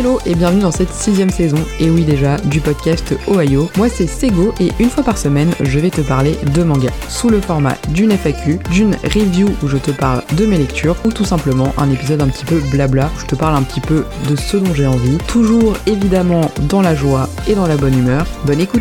Hello et bienvenue dans cette 6ème saison, et oui déjà, du podcast Ohio. Moi c'est Sego et une fois par semaine, je vais te parler de manga, sous le format d'une FAQ, d'une review où je te parle de mes lectures, ou tout simplement un épisode un petit peu blabla, où je te parle un petit peu de ce dont j'ai envie, toujours évidemment dans la joie et dans la bonne humeur. Bonne écoute!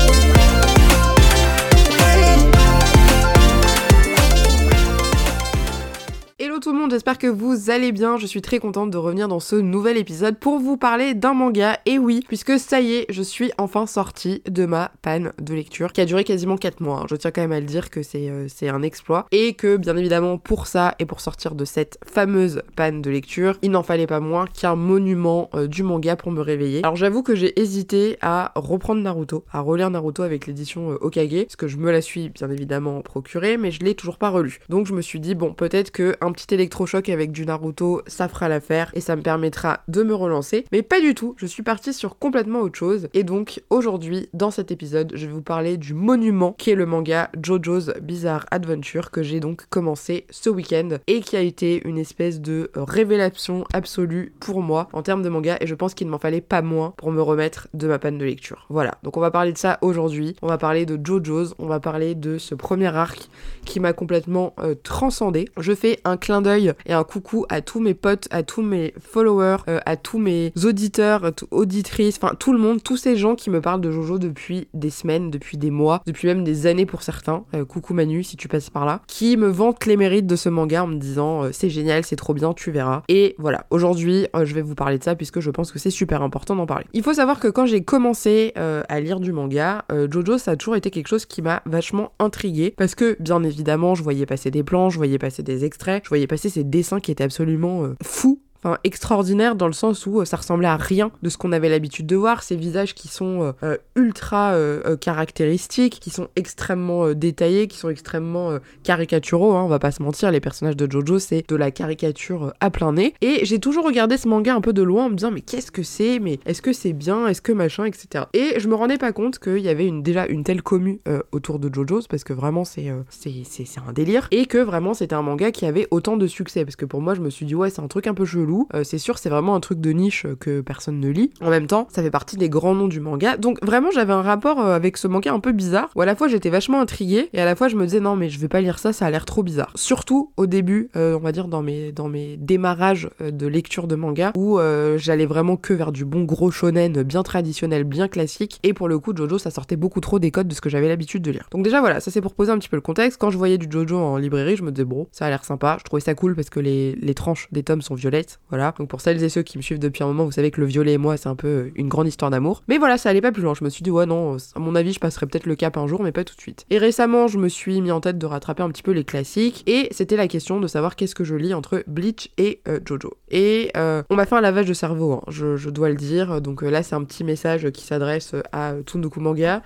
Tout le monde, j'espère que vous allez bien, je suis très contente de revenir dans ce nouvel épisode pour vous parler d'un manga, et oui, puisque ça y est, je suis enfin sortie de ma panne de lecture, qui a duré quasiment 4 mois, je tiens quand même à le dire que c'est un exploit, et que bien évidemment pour ça, et pour sortir de cette fameuse panne de lecture, il n'en fallait pas moins qu'un monument du manga pour me réveiller. Alors j'avoue que j'ai hésité à reprendre Naruto, à relire Naruto avec l'édition Hokage, parce que je me la suis bien évidemment procurée, mais je l'ai toujours pas relue. Donc je me suis dit, bon, peut-être que un petit électrochoc avec du Naruto, ça fera l'affaire et ça me permettra de me relancer. Mais pas du tout, je suis partie sur complètement autre chose. Et donc aujourd'hui, dans cet épisode, je vais vous parler du monument qui est le manga JoJo's Bizarre Adventure, que j'ai donc commencé ce week-end et qui a été une espèce de révélation absolue pour moi en termes de manga, et je pense qu'il ne m'en fallait pas moins pour me remettre de ma panne de lecture. Voilà, donc on va parler de ça aujourd'hui, on va parler de JoJo's, on va parler de ce premier arc qui m'a complètement transcendé. Je fais un clin d'œil et un coucou à tous mes potes, à tous mes followers, à tous mes auditeurs, auditrices, enfin tout le monde, tous ces gens qui me parlent de Jojo depuis des semaines, depuis des mois, depuis même des années pour certains, coucou Manu si tu passes par là, qui me vantent les mérites de ce manga en me disant c'est génial, c'est trop bien, tu verras. Et voilà, aujourd'hui je vais vous parler de ça puisque je pense que c'est super important d'en parler. Il faut savoir que quand j'ai commencé à lire du manga, Jojo ça a toujours été quelque chose qui m'a vachement intriguée, parce que bien évidemment je voyais passer des plans, je voyais passer des extraits, je voyais passer ces dessins qui étaient absolument fous, enfin extraordinaire dans le sens où ça ressemblait à rien de ce qu'on avait l'habitude de voir, ces visages qui sont ultra caractéristiques, qui sont extrêmement détaillés, qui sont extrêmement caricaturaux, on va pas se mentir, les personnages de Jojo c'est de la caricature à plein nez, et j'ai toujours regardé ce manga un peu de loin en me disant mais qu'est-ce que c'est, mais est-ce que c'est bien, est-ce que machin, etc. Et je me rendais pas compte qu'il y avait déjà une telle commu autour de Jojo's, parce que vraiment c'est un délire, et que vraiment c'était un manga qui avait autant de succès, parce que pour moi je me suis dit ouais c'est un truc un peu chelou, c'est sûr c'est vraiment un truc de niche que personne ne lit, en même temps ça fait partie des grands noms du manga, donc vraiment j'avais un rapport avec ce manga un peu bizarre, où à la fois j'étais vachement intriguée, et à la fois je me disais non mais je vais pas lire ça, ça a l'air trop bizarre, surtout au début, on va dire dans mes démarrages de lecture de manga, où j'allais vraiment que vers du bon gros shonen bien traditionnel, bien classique, et pour le coup Jojo ça sortait beaucoup trop des codes de ce que j'avais l'habitude de lire. Donc déjà voilà, ça c'est pour poser un petit peu le contexte. Quand je voyais du Jojo en librairie, je me disais bon ça a l'air sympa, je trouvais ça cool parce que les tranches des tomes sont violettes, voilà, donc pour celles et ceux qui me suivent depuis un moment, vous savez que le violet et moi c'est un peu une grande histoire d'amour, mais voilà, ça allait pas plus loin, je me suis dit ouais non, à mon avis je passerai peut-être le cap un jour, mais pas tout de suite. Et récemment je me suis mis en tête de rattraper un petit peu les classiques, et c'était la question de savoir qu'est-ce que je lis entre Bleach et Jojo. Et on m'a fait un lavage de cerveau, je dois le dire, donc là c'est un petit message qui s'adresse à Tsundoku Manga,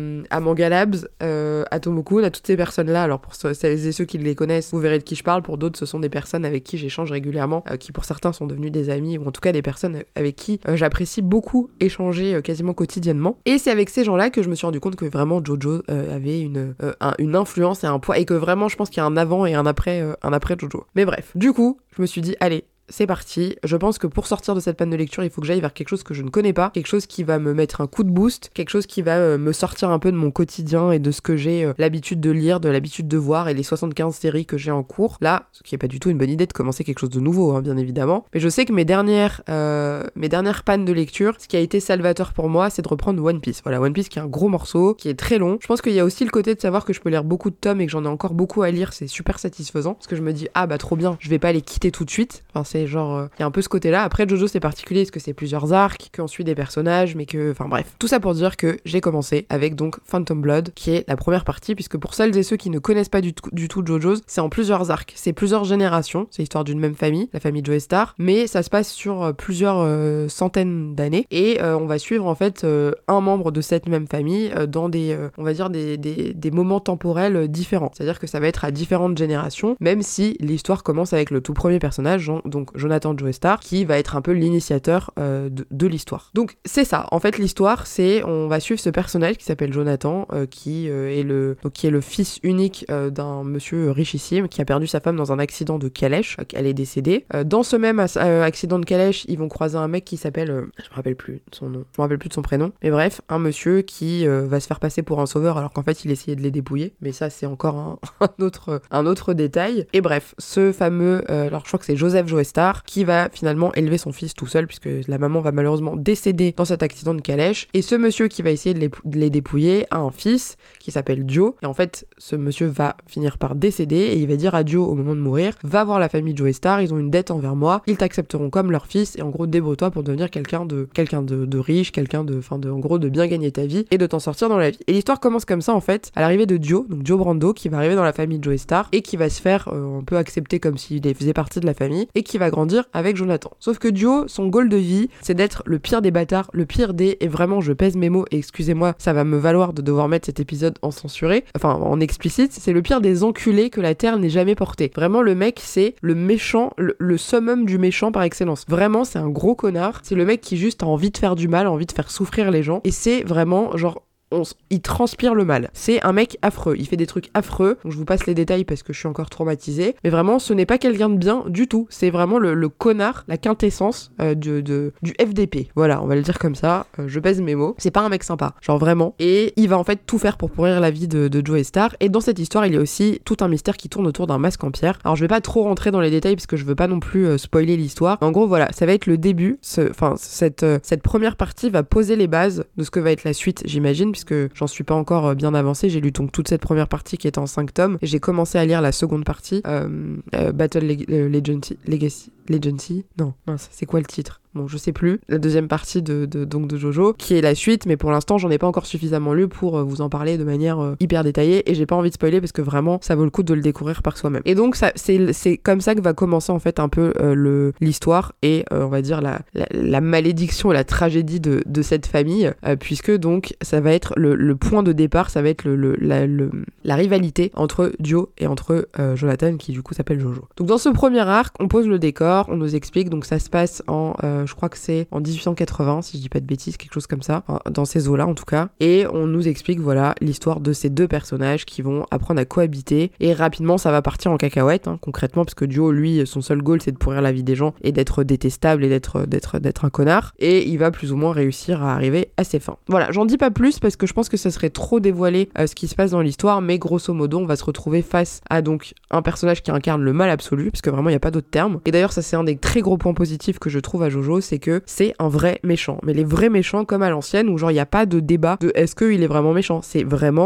à Manga Labs, à Tomokun, à toutes ces personnes là. Alors pour celles et ceux qui les connaissent, vous verrez de qui je parle, pour d'autres ce sont des personnes avec qui j'échange régulièrement, qui pour certains sont devenus des amis, ou en tout cas des personnes avec qui j'apprécie beaucoup échanger quasiment quotidiennement. Et c'est avec ces gens-là que je me suis rendu compte que vraiment Jojo avait une influence et un poids, et que vraiment je pense qu'il y a un avant et un après Jojo. Mais bref, du coup, je me suis dit allez, c'est parti. Je pense que pour sortir de cette panne de lecture, il faut que j'aille vers quelque chose que je ne connais pas, quelque chose qui va me mettre un coup de boost, quelque chose qui va me sortir un peu de mon quotidien et de ce que j'ai l'habitude de lire, de l'habitude de voir, et les 75 séries que j'ai en cours. Là, ce qui est pas du tout une bonne idée de commencer quelque chose de nouveau, bien évidemment. Mais je sais que mes dernières pannes de lecture, ce qui a été salvateur pour moi, c'est de reprendre One Piece. Voilà, One Piece qui est un gros morceau, qui est très long. Je pense qu'il y a aussi le côté de savoir que je peux lire beaucoup de tomes et que j'en ai encore beaucoup à lire, c'est super satisfaisant, parce que je me dis ah bah trop bien, je vais pas les quitter tout de suite. Enfin c'est genre, il y a un peu ce côté là. Après Jojo c'est particulier parce que c'est plusieurs arcs, qu'on suit des personnages, mais que, enfin bref, tout ça pour dire que j'ai commencé avec donc Phantom Blood, qui est la première partie, puisque pour celles et ceux qui ne connaissent pas du tout Jojo's, c'est en plusieurs arcs, c'est plusieurs générations, c'est l'histoire d'une même famille, la famille Joestar, mais ça se passe sur plusieurs centaines d'années, et on va suivre en fait un membre de cette même famille dans des on va dire des moments temporels différents, c'est-à-dire que ça va être à différentes générations, même si l'histoire commence avec le tout premier personnage, donc donc Jonathan Joestar, qui va être un peu l'initiateur de l'histoire. Donc c'est ça, en fait l'histoire c'est, on va suivre ce personnage qui s'appelle Jonathan, qui est le fils unique d'un monsieur richissime qui a perdu sa femme dans un accident de calèche, elle est décédée. Dans ce même accident de calèche, ils vont croiser un mec qui s'appelle, je me rappelle plus de son nom, je me rappelle plus de son prénom, mais bref, un monsieur qui va se faire passer pour un sauveur alors qu'en fait il essayait de les dépouiller, mais ça c'est encore un autre détail. Et bref, ce fameux, alors je crois que c'est Joseph Joestar qui va finalement élever son fils tout seul puisque la maman va malheureusement décéder dans cet accident de calèche, et ce monsieur qui va essayer de les dépouiller a un fils qui s'appelle Joe, et en fait ce monsieur va finir par décéder et il va dire à Joe au moment de mourir, va voir la famille Joestar, ils ont une dette envers moi, ils t'accepteront comme leur fils et en gros débrouille-toi pour devenir quelqu'un de riche, en gros de bien gagner ta vie et de t'en sortir dans la vie. Et l'histoire commence comme ça en fait, à l'arrivée de Joe, donc Joe Brando, qui va arriver dans la famille Joestar et qui va se faire un peu accepter comme s'il faisait partie de la famille et qui va grandir avec Jonathan. Sauf que Joe, son goal de vie, c'est d'être le pire des bâtards, le pire des, et vraiment je pèse mes mots et excusez-moi, ça va me valoir de devoir mettre cet épisode en censuré, enfin en explicite, c'est le pire des enculés que la terre n'ait jamais porté. Vraiment le mec c'est le méchant, le summum du méchant par excellence. Vraiment c'est un gros connard, c'est le mec qui juste a envie de faire du mal, a envie de faire souffrir les gens, et c'est vraiment genre il transpire le mal. C'est un mec affreux, il fait des trucs affreux, donc je vous passe les détails parce que je suis encore traumatisée, mais vraiment ce n'est pas quelqu'un de bien du tout, c'est vraiment le connard, la quintessence du FDP, voilà, on va le dire comme ça, je pèse mes mots, c'est pas un mec sympa, genre vraiment, et il va en fait tout faire pour pourrir la vie de Joestar, et dans cette histoire il y a aussi tout un mystère qui tourne autour d'un masque en pierre. Alors je vais pas trop rentrer dans les détails parce que je veux pas non plus spoiler l'histoire, mais en gros voilà, ça va être le début, cette première partie va poser les bases de ce que va être la suite, j'imagine, puisque j'en suis pas encore bien avancée. J'ai lu donc toute cette première partie qui est en 5 tomes et j'ai commencé à lire la seconde partie, Battle Legacy. Non, mince, c'est quoi le titre ? Bon, je sais plus. La deuxième partie de Jojo, qui est la suite, mais pour l'instant, j'en ai pas encore suffisamment lu pour vous en parler de manière hyper détaillée, et j'ai pas envie de spoiler parce que vraiment, ça vaut le coup de le découvrir par soi-même. Et donc, c'est comme ça que va commencer en fait un peu l'histoire et on va dire la malédiction et la tragédie de cette famille, puisque donc ça va être le point de départ, ça va être la rivalité entre Joe et entre Jonathan, qui du coup s'appelle Jojo. Donc dans ce premier arc, on pose le décor, on nous explique, donc ça se passe je crois que c'est en 1880, si je dis pas de bêtises, quelque chose comme ça, dans ces eaux-là en tout cas, et on nous explique voilà l'histoire de ces deux personnages qui vont apprendre à cohabiter, et rapidement ça va partir en cacahuète, concrètement, parce que Joe, lui, son seul goal c'est de pourrir la vie des gens et d'être détestable et d'être un connard, et il va plus ou moins réussir à arriver à ses fins. Voilà, j'en dis pas plus parce que je pense que ça serait trop dévoiler ce qui se passe dans l'histoire, mais grosso modo on va se retrouver face à donc un personnage qui incarne le mal absolu, parce que vraiment il n'y a pas d'autre terme, et d'ailleurs ça c'est un des très gros points positifs que je trouve à Jojo, c'est que c'est un vrai méchant, mais les vrais méchants comme à l'ancienne, où genre il n'y a pas de débat de est-ce qu'il est vraiment méchant, c'est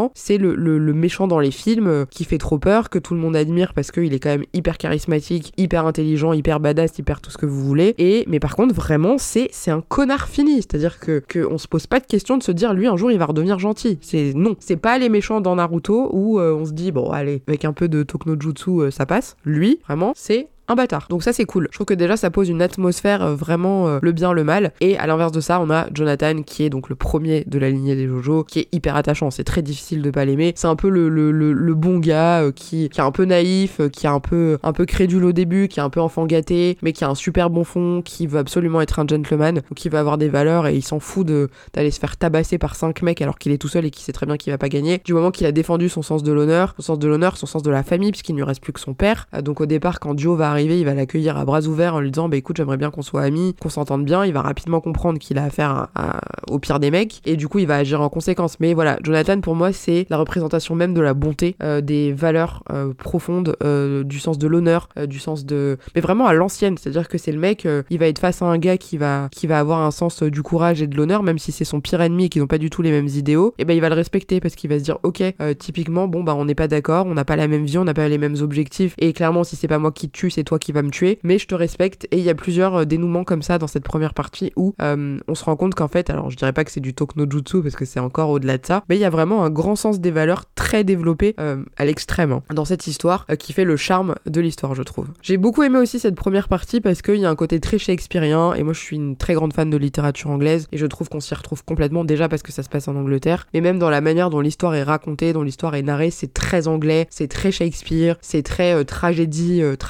le méchant dans les films qui fait trop peur, que tout le monde admire parce qu'il est quand même hyper charismatique, hyper intelligent, hyper badass, hyper tout ce que vous voulez, mais par contre vraiment c'est un connard fini, c'est-à-dire que on se pose pas de question de se dire lui un jour il va redevenir gentil, c'est pas les méchants dans Naruto où on se dit bon allez, avec un peu de Tokno-jutsu ça passe, lui vraiment c'est un bâtard. Donc ça c'est cool. Je trouve que déjà ça pose une atmosphère vraiment le bien, le mal. Et à l'inverse de ça, on a Jonathan qui est donc le premier de la lignée des Jojo, qui est hyper attachant. C'est très difficile de pas l'aimer. C'est un peu le bon gars qui est un peu naïf, qui est un peu crédule au début, qui est un peu enfant gâté, mais qui a un super bon fond, qui veut absolument être un gentleman, ou qui va avoir des valeurs et il s'en fout d'aller se faire tabasser par 5 mecs alors qu'il est tout seul et qu'il sait très bien qu'il va pas gagner. Du moment qu'il a défendu son sens de l'honneur, son sens de la famille, puisqu'il ne lui reste plus que son père. Donc au départ, quand Joe va arriver, il va l'accueillir à bras ouverts en lui disant bah écoute, j'aimerais bien qu'on soit amis, qu'on s'entende bien. Il va rapidement comprendre qu'il a affaire au pire des mecs et du coup il va agir en conséquence. Mais voilà, Jonathan pour moi c'est la représentation même de la bonté, des valeurs profondes, du sens de l'honneur, du sens de... mais vraiment à l'ancienne, c'est-à-dire que c'est le mec, il va être face à un gars qui va avoir un sens du courage et de l'honneur, même si c'est son pire ennemi et qu'ils n'ont pas du tout les mêmes idéaux, et ben il va le respecter parce qu'il va se dire ok, typiquement bon bah on n'est pas d'accord, on n'a pas la même vie, on n'a pas les mêmes objectifs et clairement si c'est pas moi qui te tue, c'est toi qui va me tuer, mais je te respecte. Et il y a plusieurs dénouements comme ça dans cette première partie où on se rend compte qu'en fait, alors je dirais pas que c'est du Tokno-jutsu parce que c'est encore au-delà de ça, mais il y a vraiment un grand sens des valeurs très développé à l'extrême dans cette histoire qui fait le charme de l'histoire, je trouve. J'ai beaucoup aimé aussi cette première partie parce qu'il y a un côté très shakespearien et moi je suis une très grande fan de littérature anglaise et je trouve qu'on s'y retrouve complètement, déjà parce que ça se passe en Angleterre, mais même dans la manière dont l'histoire est racontée, dont l'histoire est narrée, c'est très anglais, c'est très Shakespeare, c'est très tragédie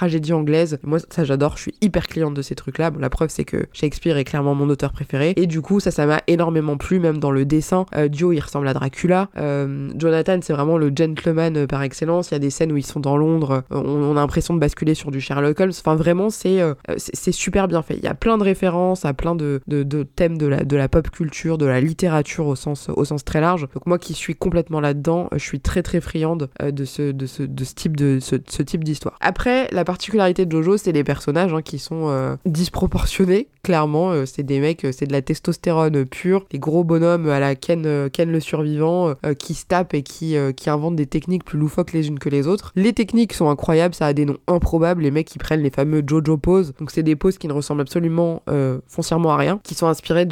anglaise. Moi, ça j'adore, je suis hyper cliente de ces trucs-là. Bon, la preuve, c'est que Shakespeare est clairement mon auteur préféré. Et du coup, ça m'a énormément plu, même dans le dessin. Joe, il ressemble à Dracula. Jonathan, c'est vraiment le gentleman par excellence. Il y a des scènes où ils sont dans Londres, on a l'impression de basculer sur du Sherlock Holmes. Enfin, vraiment, c'est super bien fait. Il y a plein de références à plein de thèmes de la pop culture, de la littérature au sens très large. Donc moi qui suis complètement là-dedans, je suis très très friande de ce type d'histoire. Après, la particularité de Jojo, c'est les personnages qui sont disproportionnés. Clairement, c'est des mecs, c'est de la testostérone pure, des gros bonhommes à la Ken le survivant, qui se tapent et qui inventent des techniques plus loufoques les unes que les autres. Les techniques sont incroyables, ça a des noms improbables, les mecs qui prennent les fameux Jojo poses, donc c'est des poses qui ne ressemblent absolument foncièrement à rien, qui sont inspirées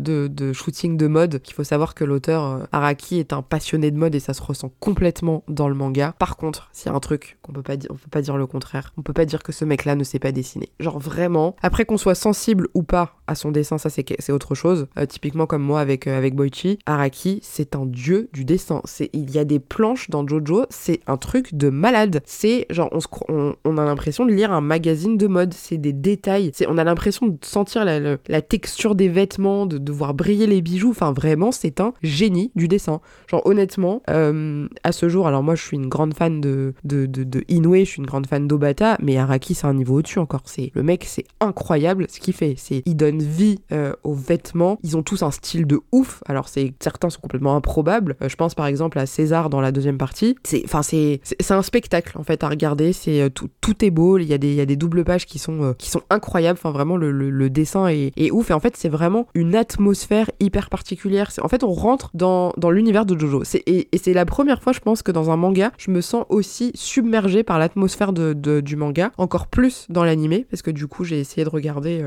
de shooting de mode, qu'il faut savoir que l'auteur Araki est un passionné de mode et ça se ressent complètement dans le manga. Par contre, s'il y a un truc qu'on peut pas dire, on peut pas dire le contraire, on peut pas dire que ce mec-là ne sait pas dessiner. Genre vraiment, après qu'on soit sensible ou pas à son dessin, ça c'est autre chose. Typiquement comme moi avec Boichi, Araki, c'est un dieu du dessin. Il y a des planches dans Jojo, c'est un truc de malade. C'est genre, on a l'impression de lire un magazine de mode, c'est des détails, on a l'impression de sentir la texture des vêtements, de voir briller les bijoux, enfin vraiment, c'est un génie du dessin. Genre honnêtement, à ce jour, alors moi je suis une grande fan de Inoue, je suis une grande fan d'Obata, mais Araki c'est un niveau au-dessus encore. Le mec, c'est incroyable ce qu'il fait. Il donne vie aux vêtements, ils ont tous un style de ouf, alors certains sont complètement improbables. Je pense par exemple à César dans la deuxième partie. C'est un spectacle en fait à regarder, tout est beau, il y a des doubles pages qui sont incroyables, enfin vraiment le dessin est ouf, et en fait c'est vraiment une atmosphère hyper particulière. En fait on rentre dans l'univers de Jojo, et c'est la première fois je pense que dans un manga je me sens aussi submergée par l'atmosphère du manga, encore plus dans l'animé, parce que du coup j'ai essayé de regarder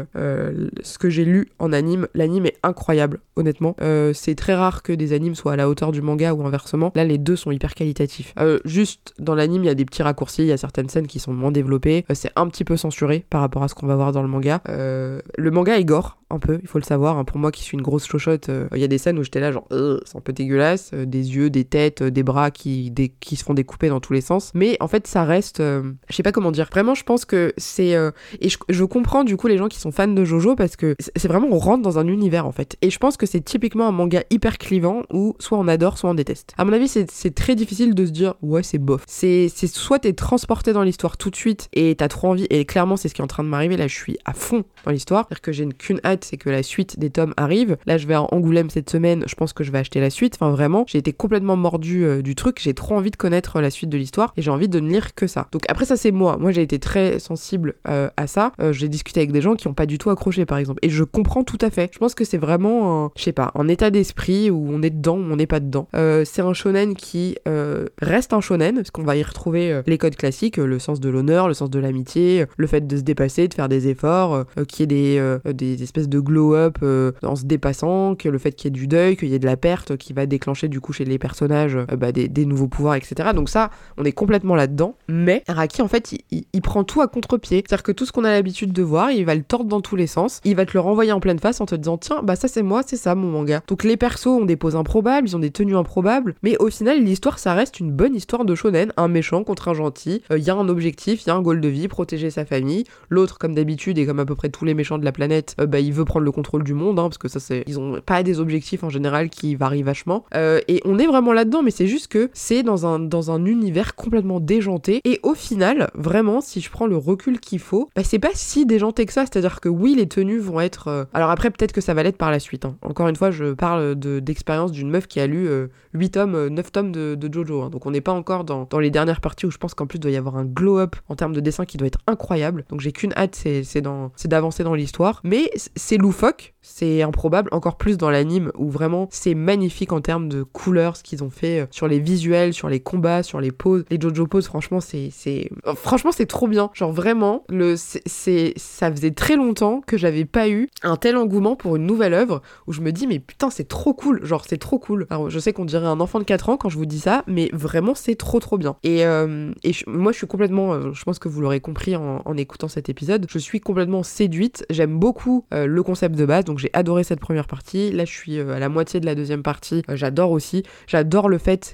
ce que j'ai lu en anime. L'anime est incroyable, honnêtement. C'est très rare que des animes soient à la hauteur du manga ou inversement. Là, les deux sont hyper qualitatifs. Juste, dans l'anime, il y a des petits raccourcis, il y a certaines scènes qui sont moins développées. C'est un petit peu censuré par rapport à ce qu'on va voir dans le manga. Le manga est gore, un peu, il faut le savoir. Pour moi, qui suis une grosse chochotte, il y a des scènes où j'étais là, genre, c'est un peu dégueulasse. Des yeux, des têtes, des bras qui se font découper dans tous les sens. Mais en fait, ça reste... je sais pas comment dire. Vraiment, je pense que c'est... et je comprends, du coup, les gens qui sont fans de Jojo, parce que c'est vraiment, on rentre dans un univers, en fait. Et je pense que c'est typiquement un manga hyper clivant où soit on adore, soit on déteste. À mon avis, c'est très difficile de se dire, ouais, c'est bof. C'est soit t'es transporté dans l'histoire tout de suite et t'as trop envie, et clairement, c'est ce qui est en train de m'arriver. Là, je suis à fond dans l'histoire. C'est-à-dire que j'ai qu'une hâte, c'est que la suite des tomes arrive. Là, je vais à Angoulême cette semaine, je pense que je vais acheter la suite. Enfin, vraiment, j'ai été complètement mordu du truc. J'ai trop envie de connaître la suite de l'histoire et j'ai envie de ne lire que ça. Donc après, ça, c'est moi. Moi, j'ai été très sensible à ça. J'ai discuté avec des gens qui ont pas du tout accroché, par exemple. Et je comprends tout à fait. Je pense que c'est vraiment un état d'esprit où on est dedans ou on n'est pas dedans. C'est un shonen qui reste un shonen, parce qu'on va y retrouver les codes classiques, le sens de l'honneur, le sens de l'amitié, le fait de se dépasser, de faire des efforts, qu'il y ait des espèces de glow-up en se dépassant, que le fait qu'il y ait du deuil, qu'il y ait de la perte qui va déclencher du coup chez les personnages des nouveaux pouvoirs, etc. Donc ça, on est complètement là-dedans. Mais Araki, en fait, il prend tout à contre-pied. C'est-à-dire que tout ce qu'on a l'habitude de voir, il va le tordre dans tous les sens, il va te le renvoyer en pleine face en te disant, tiens, bah ça c'est moi, c'est ça mon manga. Donc les persos ont des poses improbables, ils ont des tenues improbables, mais au final, l'histoire, ça reste une bonne histoire de shonen, un méchant contre un gentil, il y a un objectif, il y a un goal de vie, protéger sa famille. L'autre, comme d'habitude, et comme à peu près tous les méchants de la planète, il veut prendre le contrôle du monde, parce que ça ils ont pas des objectifs en général qui varient vachement. Et on est vraiment là-dedans, mais c'est juste que c'est dans un univers complètement déjanté. Et au final, vraiment, si je prends le recul qu'il faut, c'est pas si déjanté que ça. C'est-à-dire que oui, les tenues vont être... Alors après, peut-être que ça va l'être par la suite. Encore une fois, je parle d'expérience d'une meuf qui a lu 8 tomes, 9 tomes de Jojo. Donc on n'est pas encore dans les dernières parties où je pense qu'en plus il doit y avoir un glow-up en termes de dessin qui doit être incroyable. Donc j'ai qu'une hâte, c'est d'avancer dans l'histoire. Mais c'est loufoque, c'est improbable, encore plus dans l'anime où vraiment c'est magnifique en termes de couleurs, ce qu'ils ont fait sur les visuels, sur les combats, sur les poses. Les Jojo poses, franchement, franchement, c'est trop bien. Genre vraiment, ça faisait très longtemps que j'avais pas eu un tel engouement pour une nouvelle œuvre où je me dis, mais putain, c'est trop cool. Genre, c'est trop cool. Alors, je sais qu'on dirait un enfant de 4 ans quand je vous dis ça, mais vraiment, c'est trop bien. Et moi, je suis complètement, je pense que vous l'aurez compris en écoutant cet épisode, je suis complètement séduite. J'aime beaucoup le concept de base, donc j'ai adoré cette première partie. Là, je suis à la moitié de la deuxième partie. J'adore aussi. J'adore le fait que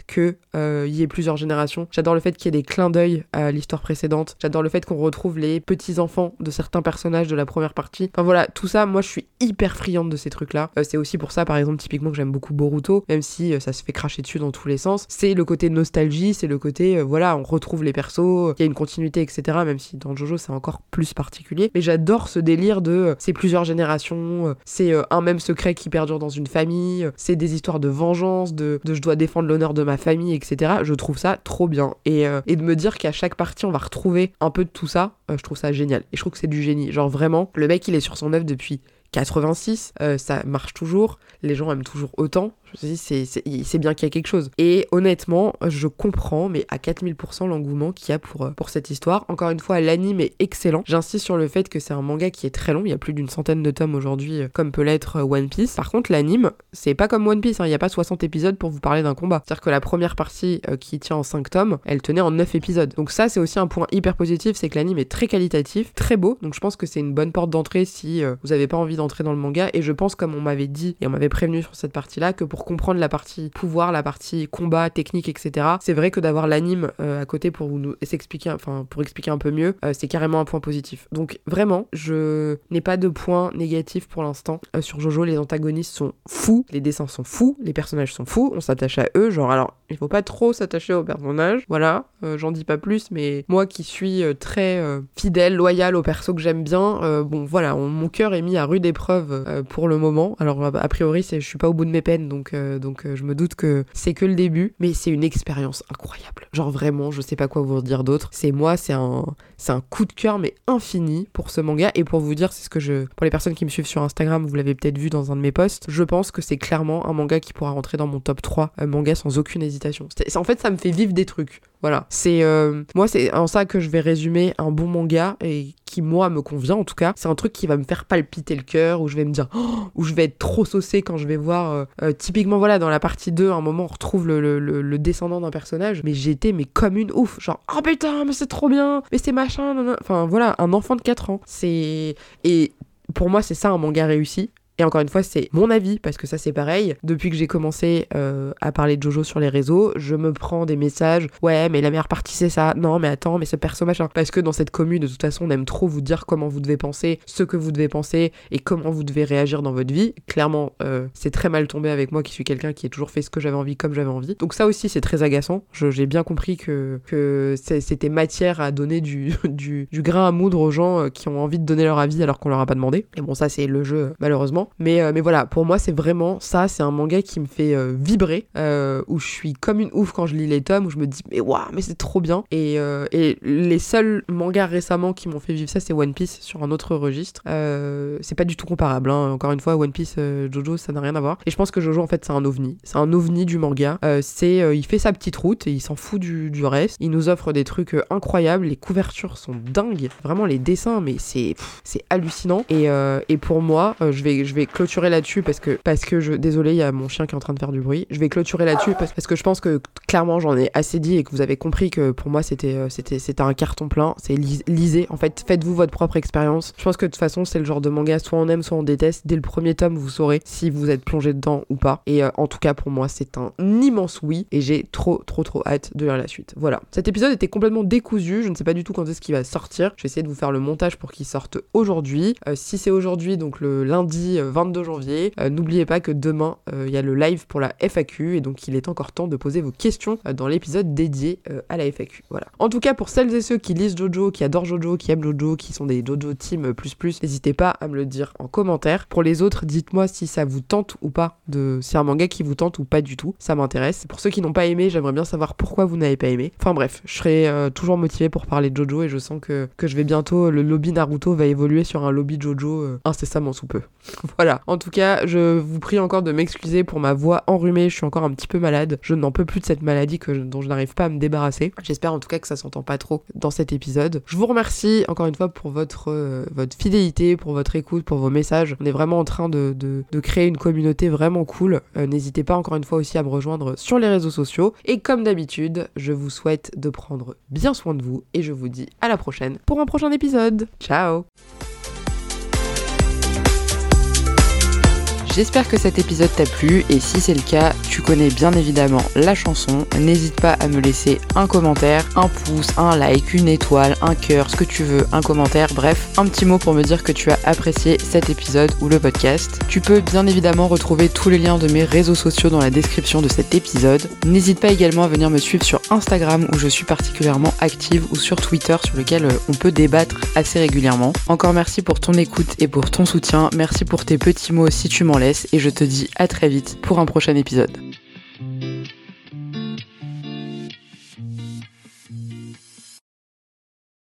y ait plusieurs générations. J'adore le fait qu'il y ait des clins d'œil à l'histoire précédente. J'adore le fait qu'on retrouve les petits-enfants de certains personnages de la première partie. Enfin voilà, tout ça, moi je suis hyper friande de ces trucs-là. C'est aussi pour ça, par exemple, typiquement que j'aime beaucoup Boruto, même si ça se fait cracher dessus dans tous les sens. C'est le côté nostalgie, c'est le côté, voilà, on retrouve les persos, il y a une continuité, etc. Même si dans Jojo c'est encore plus particulier. Mais j'adore ce délire de c'est plusieurs générations, c'est un même secret qui perdure dans une famille, c'est des histoires de vengeance, de je dois défendre l'honneur de ma famille, etc. Je trouve ça trop bien. Et de me dire qu'à chaque partie on va retrouver un peu de tout ça, je trouve ça génial. Et je trouve que c'est du génie. Genre vraiment, le mec il est sur son œuvre depuis 86, ça marche toujours, les gens aiment toujours autant. Je me suis dit, c'est bien qu'il y a quelque chose. Et honnêtement, je comprends, mais à 4000% l'engouement qu'il y a pour cette histoire. Encore une fois, l'anime est excellent. J'insiste sur le fait que c'est un manga qui est très long. Il y a plus d'une centaine de tomes aujourd'hui, comme peut l'être One Piece. Par contre, l'anime, c'est pas comme One Piece. Il n'y a pas 60 épisodes pour vous parler d'un combat. C'est-à-dire que la première partie, qui tient en 5 tomes, elle tenait en 9 épisodes. Donc ça, c'est aussi un point hyper positif, c'est que l'anime est très qualitatif, très beau. Donc je pense que c'est une bonne porte d'entrée si vous avez pas envie d'entrer dans le manga. Et je pense, comme on m'avait dit, et on m'avait prévenu sur cette partie-là, que pour comprendre la partie pouvoir, la partie combat, technique, etc. C'est vrai que d'avoir l'anime à côté pour nous expliquer, pour expliquer un peu mieux, c'est carrément un point positif. Donc vraiment, je n'ai pas de point négatif pour l'instant sur Jojo. Les antagonistes sont fous, les dessins sont fous, les personnages sont fous, on s'attache à eux. Genre alors, il faut pas trop s'attacher aux personnages, voilà, j'en dis pas plus, mais moi qui suis très fidèle, loyale aux persos que j'aime bien, bon voilà, mon cœur est mis à rude épreuve pour le moment. Alors a priori, je suis pas au bout de mes peines, donc je me doute que c'est que le début, mais c'est une expérience incroyable. Genre vraiment, je sais pas quoi vous dire d'autre. C'est un coup de cœur mais infini pour ce manga. Et pour vous dire, pour les personnes qui me suivent sur Instagram, vous l'avez peut-être vu dans un de mes posts, je pense que c'est clairement un manga qui pourra rentrer dans mon top 3 manga sans aucune hésitation. En fait, ça me fait vivre des trucs. Voilà, moi c'est en ça que je vais résumer un bon manga et qui moi me convient en tout cas. C'est un truc qui va me faire palpiter le cœur, où je vais me dire où je vais être trop saucée quand je vais voir typiquement voilà dans la partie 2 à un moment on retrouve le descendant d'un personnage, mais j'étais comme une ouf, genre oh putain mais c'est trop bien, mais c'est machin nanana. Enfin voilà, un enfant de 4 ans. Et pour moi c'est ça un manga réussi. Et encore une fois, c'est mon avis, parce que ça c'est pareil. Depuis que j'ai commencé à parler de Jojo sur les réseaux, je me prends des messages. Ouais, mais la meilleure partie c'est ça. Non, mais attends, mais ce perso machin. Parce que dans cette commune, de toute façon, on aime trop vous dire comment vous devez penser, ce que vous devez penser et comment vous devez réagir dans votre vie. Clairement, c'est très mal tombé avec moi qui suis quelqu'un qui a toujours fait ce que j'avais envie comme j'avais envie. Donc ça aussi, c'est très agaçant. J'ai bien compris que c'était matière à donner du grain à moudre aux gens qui ont envie de donner leur avis alors qu'on leur a pas demandé. Et bon, ça c'est le jeu, malheureusement. Mais voilà, pour moi c'est vraiment ça, c'est un manga qui me fait vibrer, où je suis comme une ouf quand je lis les tomes, où je me dis mais waouh, mais c'est trop bien. Et les seuls mangas récemment qui m'ont fait vivre ça, c'est One Piece sur un autre registre. C'est pas du tout comparable, hein. Encore une fois, One Piece, Jojo, ça n'a rien à voir. Et je pense que Jojo en fait c'est un ovni du manga. Il fait sa petite route et il s'en fout du reste. Il nous offre des trucs incroyables, les couvertures sont dingues, vraiment les dessins, mais c'est hallucinant. Et pour moi, je vais clôturer là-dessus parce que désolé, il y a mon chien qui est en train de faire du bruit. Je vais clôturer là-dessus parce que je pense que clairement j'en ai assez dit et que vous avez compris que pour moi c'était un carton plein. C'est lisez, en fait, faites-vous votre propre expérience. Je pense que de toute façon c'est le genre de manga, soit on aime, soit on déteste. Dès le premier tome, vous saurez si vous êtes plongé dedans ou pas. Et en tout cas pour moi c'est un immense oui et j'ai trop hâte de lire la suite. Voilà. Cet épisode était complètement décousu. Je ne sais pas du tout quand est-ce qu'il va sortir. Je vais essayer de vous faire le montage pour qu'il sorte aujourd'hui. Si c'est aujourd'hui, donc le lundi 22 janvier. N'oubliez pas que demain, il y a le live pour la FAQ et donc il est encore temps de poser vos questions dans l'épisode dédié à la FAQ. Voilà. En tout cas, pour celles et ceux qui lisent Jojo, qui adorent Jojo, qui aiment Jojo, qui sont des Jojo Team plus, n'hésitez pas à me le dire en commentaire. Pour les autres, dites-moi si ça vous tente ou pas, si c'est un manga qui vous tente ou pas du tout. Ça m'intéresse. Pour ceux qui n'ont pas aimé, j'aimerais bien savoir pourquoi vous n'avez pas aimé. Enfin bref, je serai toujours motivée pour parler de Jojo et je sens que je vais bientôt, le lobby Naruto va évoluer sur un lobby Jojo incessamment sous peu. Voilà. En tout cas, je vous prie encore de m'excuser pour ma voix enrhumée, je suis encore un petit peu malade. Je n'en peux plus de cette maladie dont je n'arrive pas à me débarrasser. J'espère en tout cas que ça s'entend pas trop dans cet épisode. Je vous remercie encore une fois pour votre fidélité, pour votre écoute, pour vos messages. On est vraiment en train de créer une communauté vraiment cool. N'hésitez pas encore une fois aussi à me rejoindre sur les réseaux sociaux. Et comme d'habitude, je vous souhaite de prendre bien soin de vous et je vous dis à la prochaine pour un prochain épisode. Ciao! J'espère que cet épisode t'a plu et si c'est le cas, tu connais bien évidemment la chanson. N'hésite pas à me laisser un commentaire, un pouce, un like, une étoile, un cœur, ce que tu veux, un commentaire, bref, un petit mot pour me dire que tu as apprécié cet épisode ou le podcast. Tu peux bien évidemment retrouver tous les liens de mes réseaux sociaux dans la description de cet épisode. N'hésite pas également à venir me suivre sur Instagram où je suis particulièrement active ou sur Twitter sur lequel on peut débattre assez régulièrement. Encore merci pour ton écoute et pour ton soutien. Merci pour tes petits mots si tu m'en laisses et je te dis à très vite pour un prochain épisode.